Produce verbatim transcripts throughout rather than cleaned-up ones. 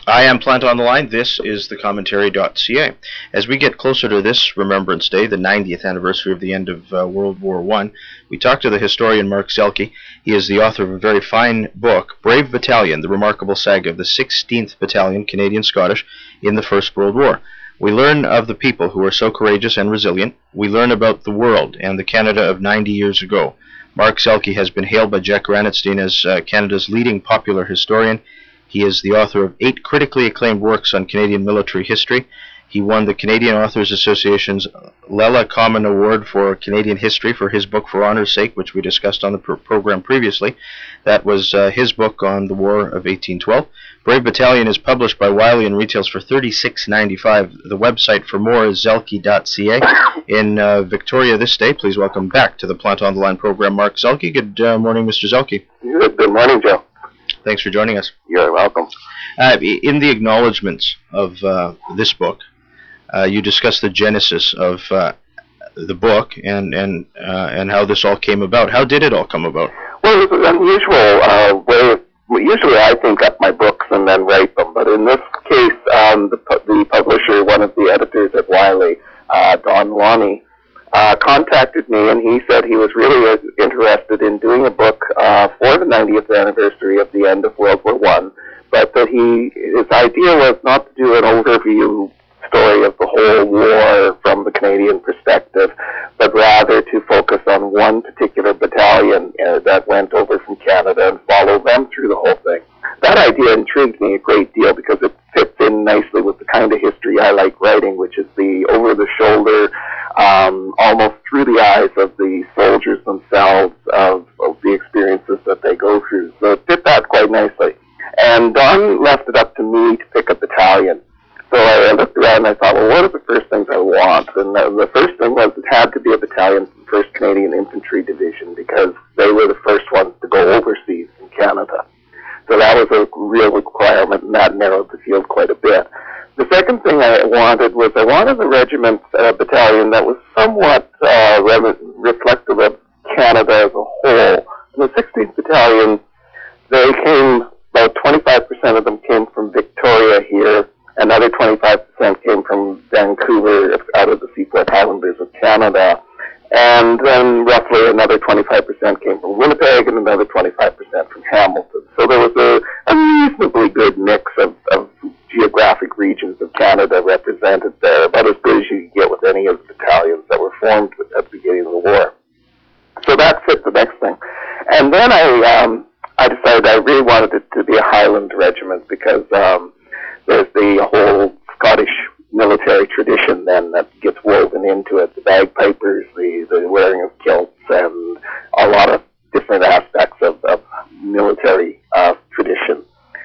I am Plant on the Line. This is the commentary dot c a. As we get closer to this Remembrance Day, the ninetieth anniversary of the end of uh, World War One, we talk to the historian Mark Zelke. He is the author of a very fine book, Brave Battalion, the remarkable saga of the sixteenth Battalion, Canadian-Scottish, in the First World War. We learn of the people who are so courageous and resilient. We learn about the world and the Canada of ninety years ago. Mark Zelke has been hailed by Jack Granatstein as uh, Canada's leading popular historian. He is the author of eight critically acclaimed works on Canadian military history. He won the Canadian Authors Association's Lella Common Award for Canadian History for his book For Honor's Sake, which we discussed on the pr program previously. That was uh, his book on the War of eighteen twelve. Brave Battalion is published by Wiley and retails for thirty-six ninety-five. The website for more is zelke dot c a. In uh, Victoria this day, please welcome back to the Plant on the Line program, Mark Zelke. Good uh, morning, Mister Zelke. Good, good morning, Joe. Thanks for joining us. You're welcome. Uh, in the acknowledgments of uh, this book, uh, you discuss the genesis of uh, the book and and uh, and how this all came about. How did it all come about? Well, it was an unusual uh, way of, usually I think up my books and then write them, but in this case, um, the, the publisher, one of the editors at Wiley, uh, Don Lonnie, Uh, contacted me, and he said he was really uh, interested in doing a book uh, for the ninetieth anniversary of the end of World War One, but that he his idea was not to do an overview story of the whole war from the Canadian perspective, but rather to focus on one particular battalion uh, that went over from Canada and follow them through the whole thing. That idea intrigued me a great deal because it fits in nicely with the kind of history I like writing, which is the over-the-shoulder, um, almost through the eyes of the soldiers themselves, of, of the experiences that they go through. So it fit that quite nicely. And Don left it up to me to pick a battalion. So I looked around and I thought, well, what are the first things I want? And the, the first thing was it had to be a battalion from first Canadian Infantry Division because they were the first ones to go overseas in Canada. So that was a real requirement, and that narrowed the field quite a bit. The second thing I wanted was I wanted a regiment uh, battalion that was somewhat uh, re reflective of Canada as a whole. In the sixteenth Battalion, they came, about twenty-five percent of them came from Victoria here. Another twenty-five percent came from Vancouver, out of the Seaforth Highlanders of Canada. And then roughly another twenty-five percent came from Winnipeg and another twenty-five percent from Hamilton. So there was a, a reasonably good mix of, of geographic regions of Canada represented there, about as good as you could get with any of the battalions that were formed at the beginning of the war. So that fit the next thing. And then I, um, I decided I really wanted it to be a Highland regiment because um, there's the whole Scottish military tradition then that gets woven into it, the bagpipers, the, the wearing of kilts, and a lot of different aspects of, of military uh, tradition.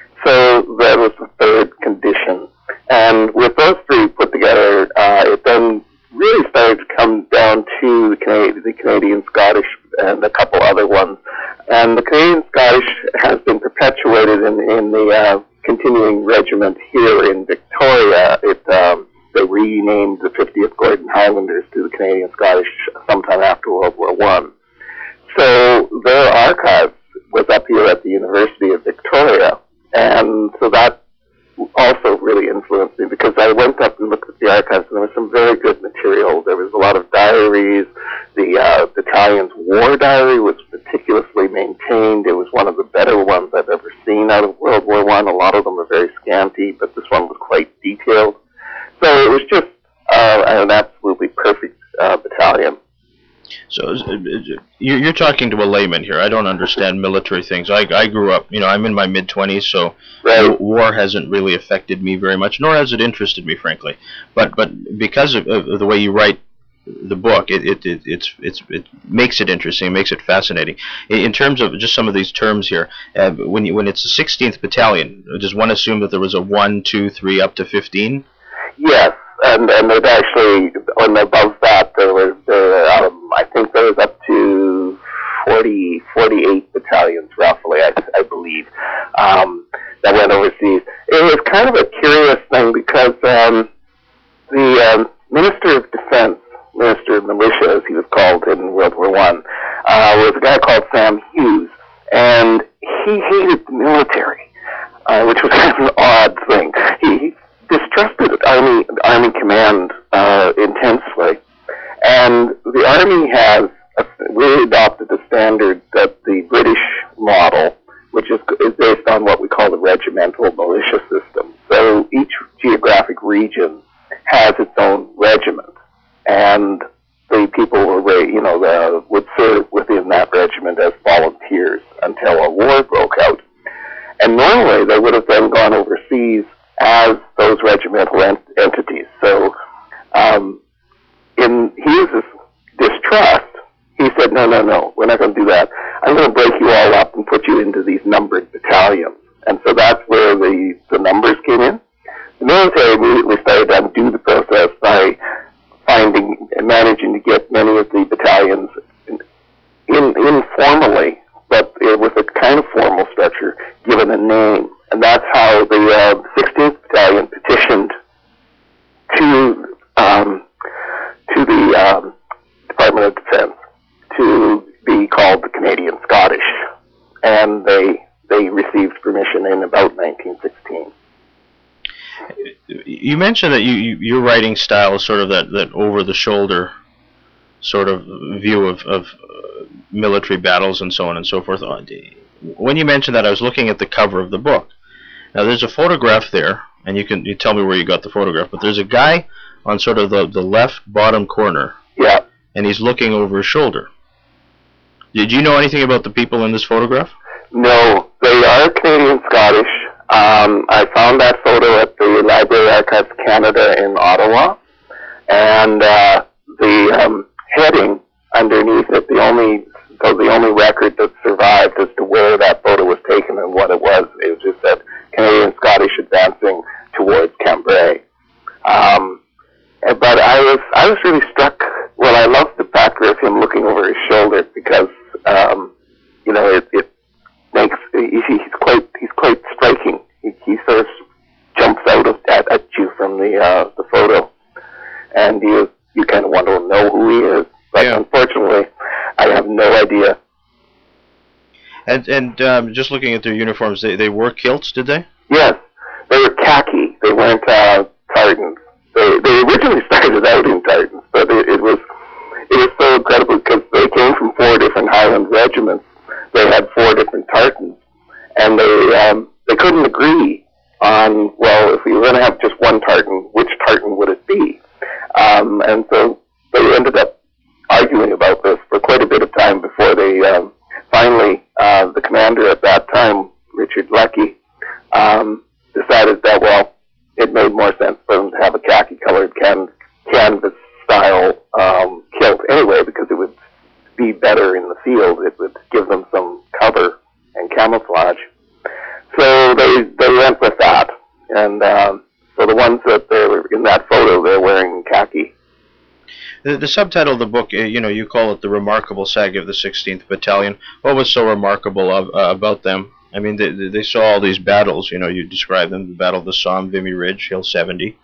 So that was the third condition. And with those three put together, uh, it then really started to come down to the, Canadian, the Canadian-Scottish and a couple other ones. And the Canadian-Scottish has been perpetuated in, in the uh, continuing regiment here in Victoria. It, um, they renamed the fiftieth Gordon Highlanders to the Canadian-Scottish sometime after World War One. So their archive was up here at the University of Victoria, and so that also really influenced me because I went up and looked at the archives, and there was some very good material. There was a lot of diaries. The uh, battalion's war diary was meticulously maintained. It was one of the better ones I've ever seen out of World War One. A lot of them are very scanty, but this one was quite detailed. So it was just uh, an absolutely perfect uh, battalion. So you're talking to a layman here. I don't understand military things. I, I grew up, you know, I'm in my mid-twenties, so right. War hasn't really affected me very much, nor has it interested me, frankly. But but because of, of the way you write the book, it it, it it's it's it makes it interesting, it makes it fascinating. In, in terms of just some of these terms here, uh, when you, when it's the sixteenth Battalion, does one assume that there was a one, two, three, up to fifteen? Yes, and and it actually, and above that, there was, there, um, I think there was up to forty, forty-eight battalions, roughly, I, I believe, um, that went overseas. It was kind of a curious thing because um, the um, Minister of Defense, Minister of Militia, as he was called in World War One, uh, was a guy called Sam Hughes, and he hated the military. Uh, which was kind of an odd thing. Army Army command uh, intensely, and the Army has really adopted the standard that the British model, which is, is based on what we call the regimental militia system. So each geographic region has its own regiment, and the people were, you know, the, would serve within that regiment as volunteers until a war broke out. And normally they would have then gone overseas as those regimental ent- entities. So um, in Hughes's distrust, he said, no, no, no, we're not going to do that. I'm going to break you all up and put you into these numbered battalions. And so that's where the, the numbers came in. The military immediately started to undo the process by finding and managing to get many of the battalions in, in, informally, but with a kind of formal structure, given a name. And that's how the uh, sixteenth Battalion petitioned to um, to the um, Department of Defense to be called the Canadian Scottish, and they they received permission in about nineteen sixteen. You mentioned that you, you your writing style is sort of that, that over-the-shoulder sort of view of, of uh, military battles and so on and so forth. When you mentioned that, I was looking at the cover of the book. Now, there's a photograph there, and you can you tell me where you got the photograph, but there's a guy on sort of the, the left bottom corner, yeah, and he's looking over his shoulder. Did you know anything about the people in this photograph? No, they are Canadian Scottish. Um, I found that photo at the Library Archives Canada in Ottawa, and uh, the um, heading underneath it, the only so the only record that survived as to where that photo was taken and what it was, it just said Canadian Scottish advancing towards Cambrai. Um, but I was I was really struck. Well, I loved the factor of him looking over his shoulder because um, you know it, it makes he, he's quite he's quite striking. He, he sort of jumps out of, at, at you from the uh, the photo, and you you kind of want to know who he is. But yeah. Unfortunately, I have no idea. And and um, just looking at their uniforms, they they wore kilts, did they? Yes, they were khaki. They weren't uh, tartans. They they originally started out in tartans, but it, it was it was so incredible because they came from four different Highland regiments. They had four different tartans, and they um, they couldn't agree on, well, if we were going to have just one tartan, which tartan would it be? Um, and so they ended up arguing about this for quite a bit of time before they um, finally, uh, the commander at that time, Richard Leckie, um, decided that, well, it made more sense for them to have a khaki-colored can- canvas-style um, kilt anyway, because it would be better in the field. It would give them some cover and camouflage. So they they went with that, and um, so the ones that they were in that photo, they're wearing khaki. The, the subtitle of the book, uh, you know, you call it The Remarkable Saga of the sixteenth Battalion. What was so remarkable of, uh, about them? I mean, they, they saw all these battles, you know, you described them, the Battle of the Somme, Vimy Ridge, Hill seventy.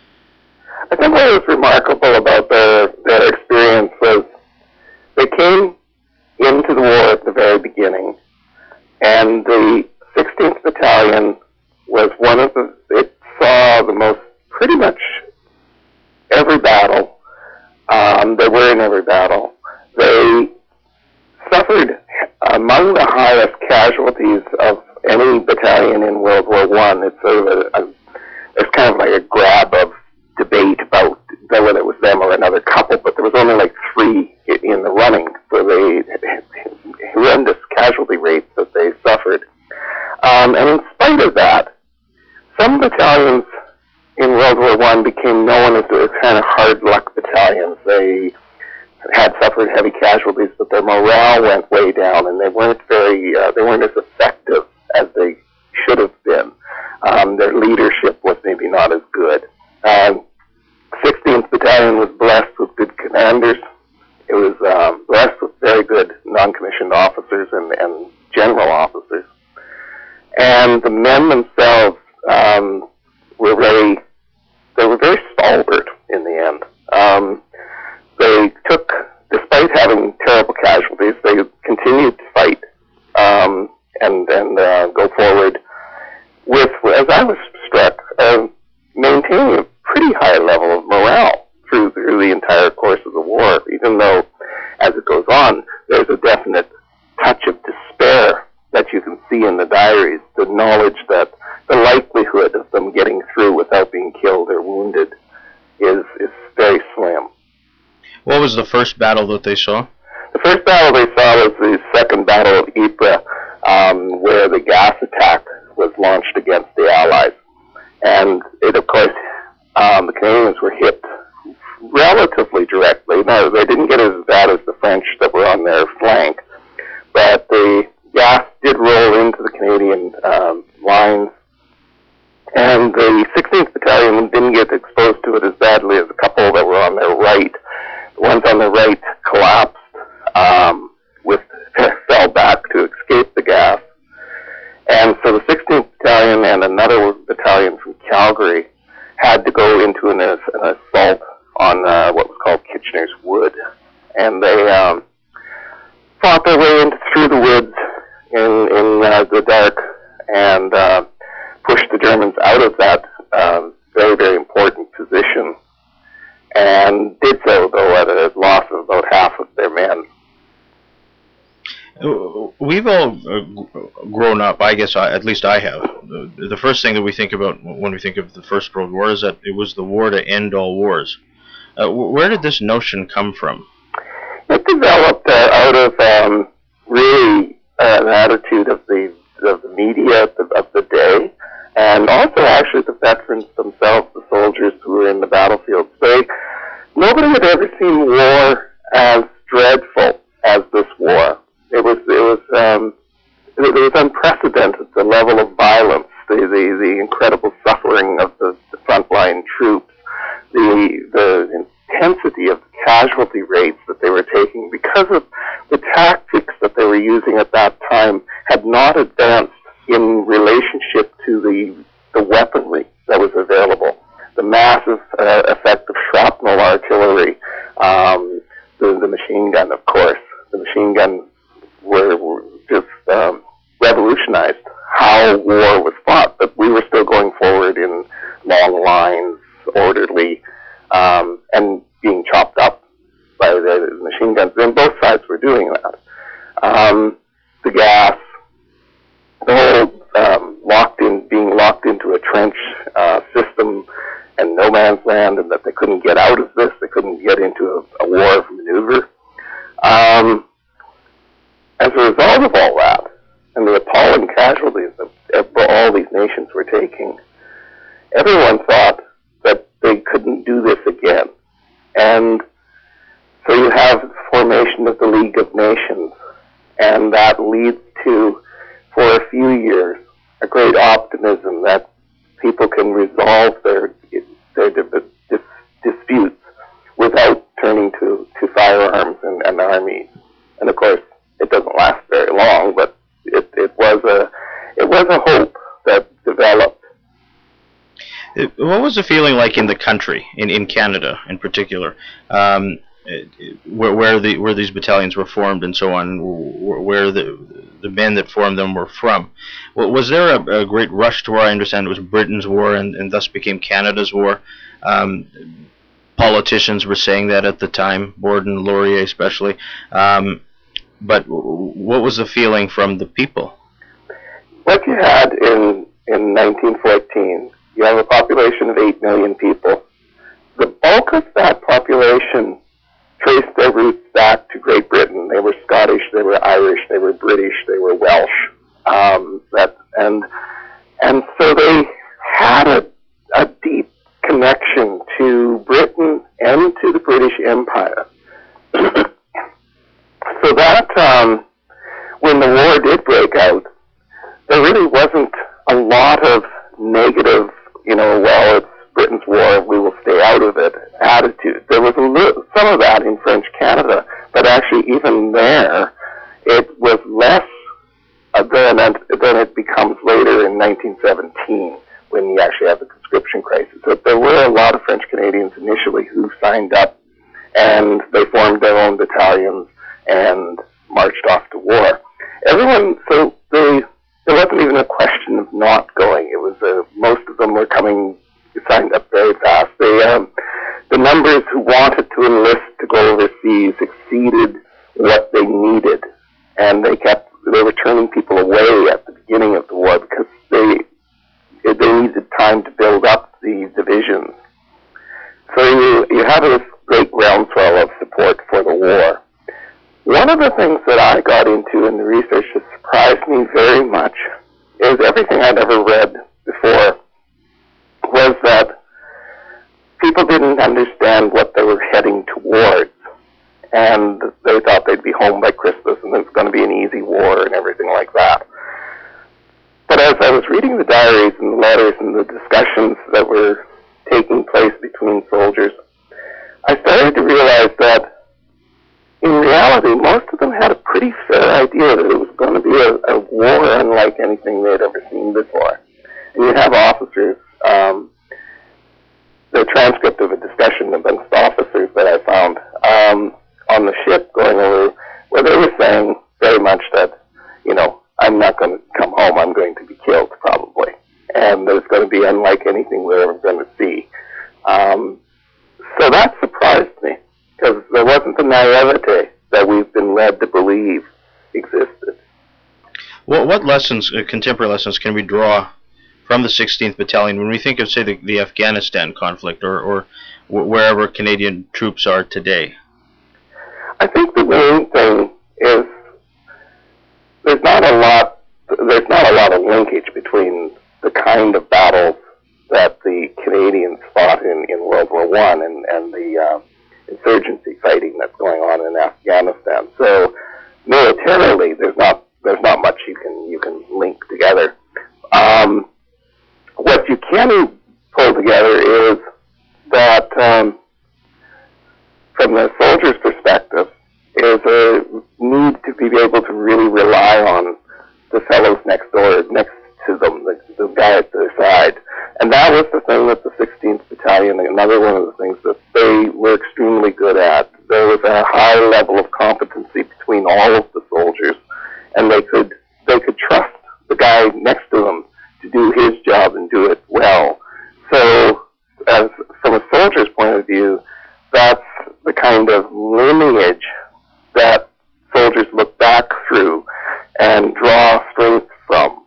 I think what was remarkable about their, their experience was they came into the war at the very beginning, and the sixteenth Battalion was one of the, it saw the most, pretty much every battle. Um, they were in every battle. They suffered among the highest casualties of any battalion in World War One. It's sort of a, a, it's kind of like a grab of debate about whether it was them or another couple, but there was only like three in the running for the horrendous casualty rates that they suffered. Um, and in spite of that, some battalions in World War One became known as the kind of hard luck battalions. They had suffered heavy casualties, but their morale went way down, and they weren't very, uh, they weren't as effective as they should have been. Um, their leadership was maybe not as good. Uh, sixteenth Battalion was blessed with good commanders. It was um, blessed with very good non-commissioned officers and, and general officers. And the men themselves um, were very, they were very stalwart in the end. Um, they took, despite having terrible casualties, they continued to fight um, and, and uh, go forward with, as I was struck, uh, maintaining a pretty even though, as it goes on, there's a definite touch of despair that you can see in the diaries, the knowledge that the likelihood of them getting through without being killed or wounded is, is very slim. What was the first battle that they saw? The first battle they saw was the Second Battle of Ypres, um, where the gas attack was launched against the Allies. And it, of course, um, the Canadians were hit relatively directly. No, they didn't get as bad as the French that were on their flank, but the gas did roll into the Canadian um, lines, and the sixteenth Battalion didn't get exposed to it as badly as a couple that were on their right. The ones on the right collapsed, um, with fell back to escape the gas, and so the sixteenth Battalion and another battalion from Calgary had to go into an, an assault on uh, what was called Kitchener's Wood, and they um, fought their way into through the woods in in uh, the dark and uh, pushed the Germans out of that um, very very important position, and did so though at a loss of about half of their men. We've all uh, grown up, I guess, I, at least I have. The, the first thing that we think about when we think of the First World War is that it was the war to end all wars. Uh, where did this notion come from? It developed uh, out of um, really uh, an attitude of the of the media of the, of the day, and also actually the veterans themselves, the soldiers who were in the battlefields. They nobody had ever seen war as dreadful as this war. It was it was um, it, it was unprecedented, the level of violence, the the, the incredible suffering of the, the frontline troops, the the intensity of the casualty rates that they were taking because of the tactics that they were using at that time had not advanced in relationship to the the weaponry that was available. The massive uh, effect of shrapnel artillery, um, the the machine gun, of course, the machine gun. Were, were just um, revolutionized how war was fought, but we were still going forward in long lines, orderly, um, and being chopped up by the machine guns. And both sides were doing that. Um, the gas, the whole um, locked in, being locked into a trench uh, system and no man's land, and that they couldn't get out of this, they couldn't get into a, a war of maneuver. Um, As a result of all that, and the appalling casualties that all these nations were taking, everyone thought that they couldn't do this again. And so you have the formation of the League of Nations, and that leads to, for a few years, a great optimism that people can resolve their, their dis disputes without turning to, to firearms and, and armies. And of course, it doesn't last very long, but it, it was a it was a hope that developed. It, what was the feeling like in the country, in, in Canada in particular, um, where where the where these battalions were formed and so on, where the the men that formed them were from? Well, was there a, a great rush to war? I understand it was Britain's war, and, and thus became Canada's war. Um, politicians were saying that at the time, Borden, Laurier especially. Um, But what was the feeling from the people? What you had in, in nineteen fourteen, you have a population of eight million people. The bulk of that population traced their roots back to Great Britain. They were Scottish, they were Irish, they were British, they were Welsh. Um, that, and, and so they had a, a deep connection to Britain and to the British Empire. So that, um, when the war did break out, there really wasn't a lot of negative, you know, well, it's Britain's war, we will stay out of it attitude. There was a little, some of that in French Canada, but actually even there, it was less uh, than, than it becomes later in nineteen seventeen, when you actually have the conscription crisis. So there were a lot of French Canadians initially who signed up, and they formed their own battalions and marched off to war. Everyone, so they, there wasn't even a question of not going. It was, uh, most of them were coming, signed up very fast. They, um, the numbers who wanted to enlist to go overseas facilities exceeded what they needed, and they kept they were turning people away at the beginning of the war because they they needed time to build up the divisions. So you you have this great groundswell of support for the war. One of the things that I got into in the research that surprised me very much is everything I'd ever read before was that people didn't understand what they were heading towards, and they thought they'd be home by Christmas and it was going to be an easy war and everything like that. But as I was reading the diaries and the letters and the discussions that were taking place between soldiers, I started to realize that in reality, most of them had a pretty fair idea that it was going to be a, a war unlike anything they'd ever seen before. And you have officers, um, the transcript of a discussion amongst officers that I found um, on the ship going over, where they were saying very much that, you know, I'm not going to come home, I'm going to be killed probably. And there's going to be unlike anything we're ever going to see. Um, so that surprised me, because there wasn't the naivete that we've been led to believe existed. Well, what lessons, uh, contemporary lessons, can we draw from the sixteenth Battalion when we think of, say, the, the Afghanistan conflict or, or w wherever Canadian troops are today? I think the main thing is there's not a lot. There's not a lot of linkage between the kind of battles that the Canadians fought in, in World War One and, and the uh, insurgency fighting that's going on in Afghanistan. So militarily, there's not there's not much you can you can link together. Um, what you can pull together is that um, from the soldier's perspective, is a need to be able to really rely on the fellows next door, next to them, the, the guy at their side. And that was the thing that the sixteenth Battalion, another one of the things that they were extremely good at. There was a high level of competency between all of the soldiers, and they could they could trust the guy next to them to do his job and do it well. So, as from a soldier's point of view, that's the kind of lineage that soldiers look back through and draw strength from.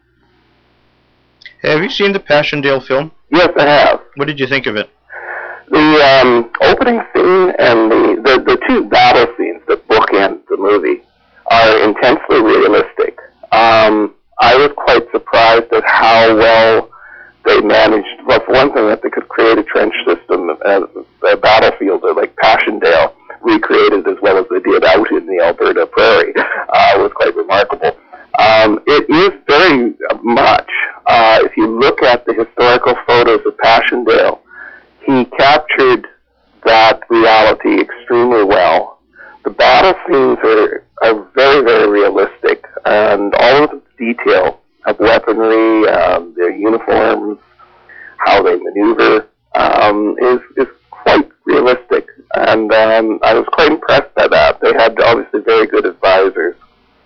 Have you seen the Passchendaele film? Yes, I have. What did you think of it? The um, opening scene and the, the, the two battle scenes that bookend the movie are intensely realistic. Um, I was quite surprised at how well they managed, well, for one thing, that they could create a trench system, uh, a battlefield like Passchendaele, recreated as well as they did out in the Alberta prairie. Uh, it was quite remarkable. Um, it is very much, uh, if you look at the historical photos of Passchendaele, he captured that reality extremely well. The battle scenes are, are very, very realistic, and all of the detail of weaponry, um, their uniforms, how they maneuver, um, is, is quite realistic. And um, I was quite impressed by that. They had obviously very good advisors.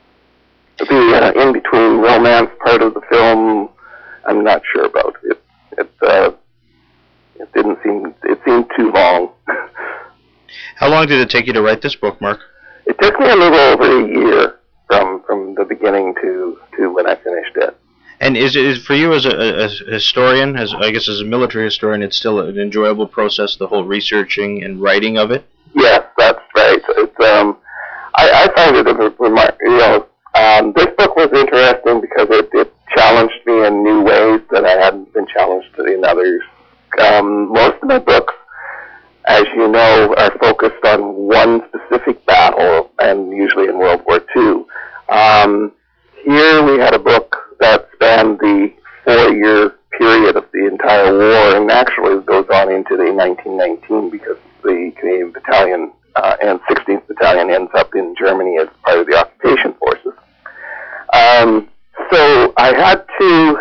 The uh, in-between romance part of the film, I'm not sure about. It it, uh, it didn't seem, it seemed too long. How long did it take you to write this book, Mark? It took me a little over a year from, from the beginning to, to when I finished it. And is it is for you as a, a historian, as I guess as a military historian, it's still an enjoyable process, the whole researching and writing of it? Yes, that's right. It's um, I, I find it a remark. You know, um, this book was interesting because it, it challenged me in new ways that I hadn't been challenged in others. Um, most of my books, as you know, are focused on one specific battle, and usually in World War Two. Um, here we had a book that spanned the four-year period of the entire war, and actually it goes on into the nineteen nineteen because the Canadian Battalion uh, and sixteenth Battalion ends up in Germany as part of the occupation forces. Um, so I had to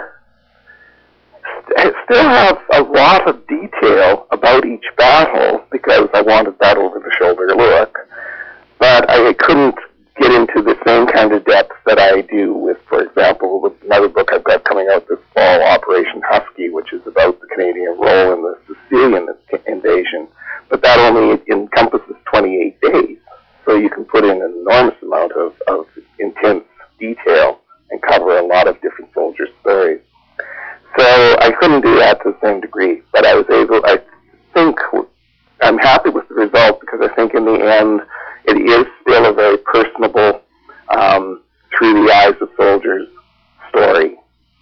st still have a lot of detail about each battle because I wanted that over-the-shoulder look, but I couldn't get into the same kind of depth that I do with, for example, with another book I've got coming out this fall, Operation Husky, which is about the Canadian role in the Sicilian invasion, but that only encompasses twenty-eight days. that to the same degree. But I was able, I think, I'm happy with the result because I think in the end it is still a very personable, um, through the eyes of soldiers story.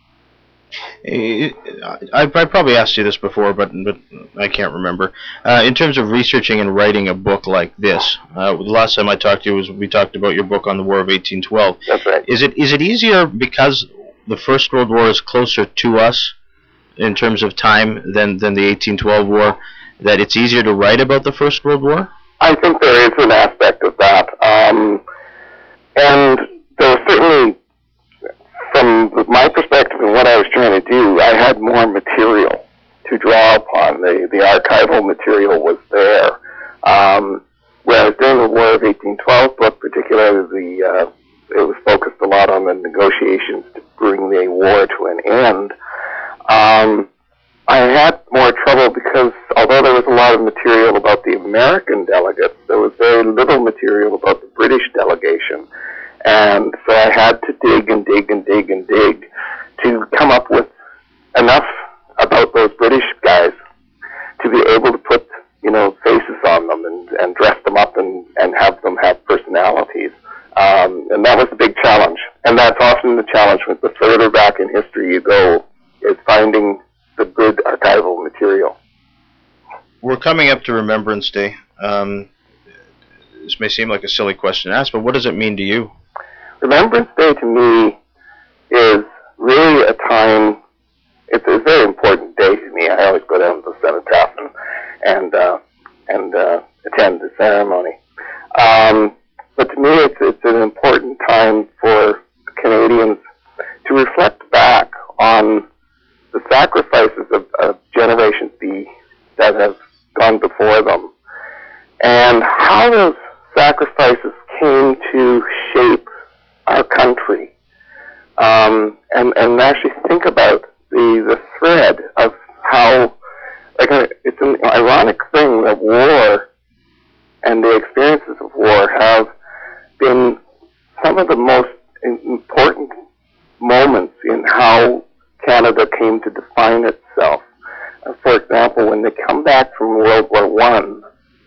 I, I probably asked you this before, but but I can't remember. Uh, in terms of researching and writing a book like this, uh, the last time I talked to you was we talked about your book on the War of eighteen twelve. That's right. Is it is it easier because the First World War is closer to us in terms of time than than the eighteen twelve War, that it's easier to write about the First World War? I think there is an aspect of that, um, and there was certainly, from my perspective and what I was trying to do, I had more material to draw upon. The, the archival material was there. Um, whereas during the War of eighteen twelve book, particularly, the, uh, it was focused a lot on the negotiations to bring the war to an end. Um, I had more trouble because although there was a lot of material about the American delegates, there was very little material about the British delegation. And so I had to dig and dig and dig and dig to come up with enough about those British guys to be able to put, you know, faces on them and, and dress them up and, and have them have personalities. Um, and that was a big challenge. And that's often the challenge with the further back in history you go, is finding the good archival material. We're coming up to Remembrance Day. Um, this may seem like a silly question to ask, but what does it mean to you? Remembrance Day to me is really a time, it's a very important day to me. I always go down to the cenotaph and, and, uh, and uh, attend the ceremony. Um, but to me it's, it's an important time for Canadians to reflect back on the sacrifices of, of generations be, that have gone before them, and how those sacrifices came to shape our country, um, and, and actually think about the, the thread of how, like, a, it's an ironic thing that war and the experiences of war have been some of the most important moments in how Canada came to define itself. Uh, for example, when they come back from World War One,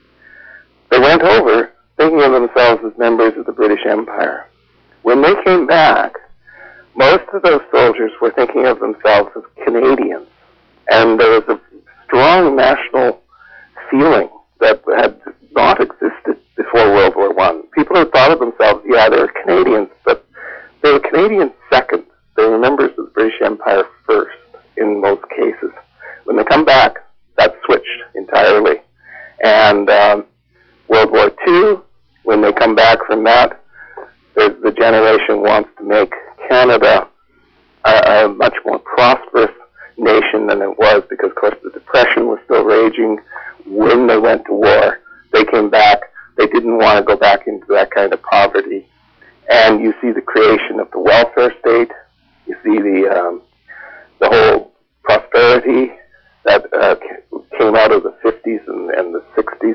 they went over thinking of themselves as members of the British Empire. When they came back, most of those soldiers were thinking of themselves as Canadians, and there was a strong national feeling that had not existed before World War One. People who thought of themselves, yeah, they were Canadians, but they were Canadians second. They were members of the British Empire first, in most cases. When they come back, that switched entirely. And um, World War Two, when they come back from that, the, the generation wants to make Canada a, a much more prosperous nation than it was, because, of course, the Depression was still raging when they went to war. They came back. They didn't want to go back into that kind of poverty. And you see the creation of the welfare state. You see the um, the whole prosperity that uh, came out of the fifties and, and the sixties.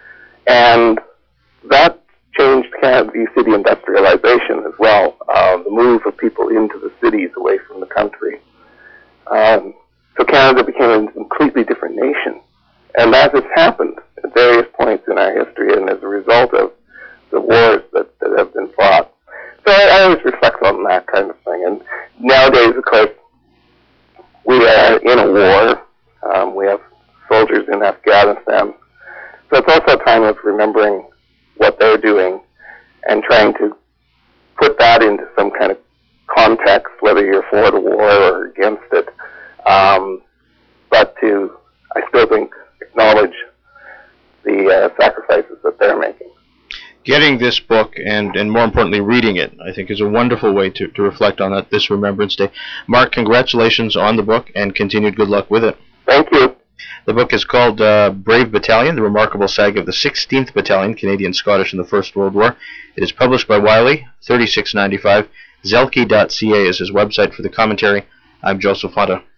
And that changed Canada. You see the industrialization as well, uh, the move of people into the cities away from the country. Um, so Canada became a completely different nation. And that has happened at various points in our history, and as a result of the wars that, that have been fought. So I, I always reflect on that kind of thing. And nowadays, of course, we are in a war. Um, we have soldiers in Afghanistan. So it's also a time of remembering what they're doing and trying to put that into some kind of context, whether you're for the war or against it. Um, but to, I still think, acknowledge the uh, sacrifices that they're making. Getting this book, and, and more importantly, reading it, I think is a wonderful way to, to reflect on that this Remembrance Day. Mark, congratulations on the book, and continued good luck with it. Thank you. The book is called uh, Brave Battalion, The Remarkable Saga of the sixteenth Battalion, Canadian Scottish in the First World War. It is published by Wiley, thirty-six ninety-five. Zelke dot c a is his website for the commentary. I'm Joseph Fanta.